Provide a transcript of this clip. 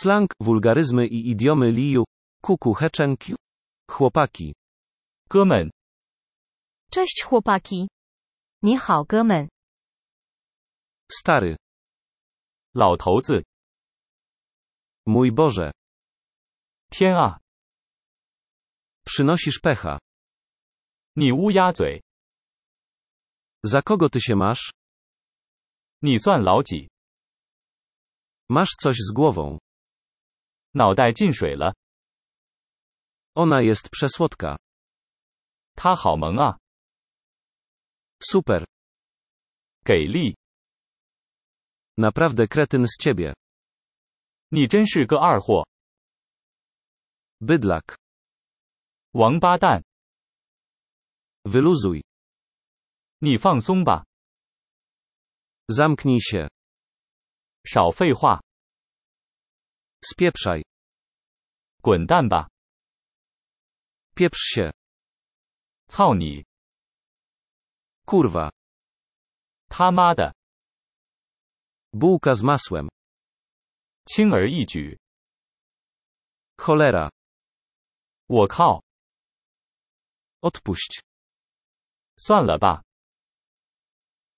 Slang, wulgaryzmy i idiomy Liu. Kuku heczenkiu. Chłopaki. 哥们， Cześć chłopaki. 你好哥们。 Stary. 老头子， Mój Boże. 天啊， Przynosisz pecha. 你乌鸦嘴， Za kogo ty się masz? 你算老几？ Masz coś z głową. 脑袋进水了， Ona jest przesłodka. 他好萌啊， Super. 给力， Naprawdę kretyn z ciebie. 你真是个二货， Bydlak. 王八蛋， Wyluzuj. 你放松吧， Zamknij się. 少废话， Spieprzaj. 滚蛋吧， Pieprz się. 操你， Kurwa. 他妈的， Bułka z masłem. 轻而易举， Cholera. 我靠， Odpuść. 算了吧，